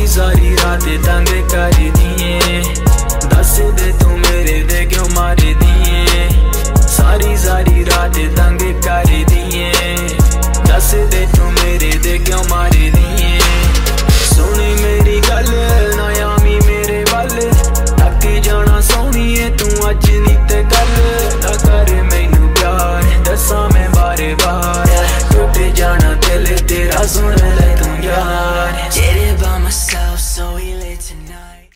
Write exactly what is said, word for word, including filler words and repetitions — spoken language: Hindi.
सारी रात तंग कर दिए, दस दे तू मेरे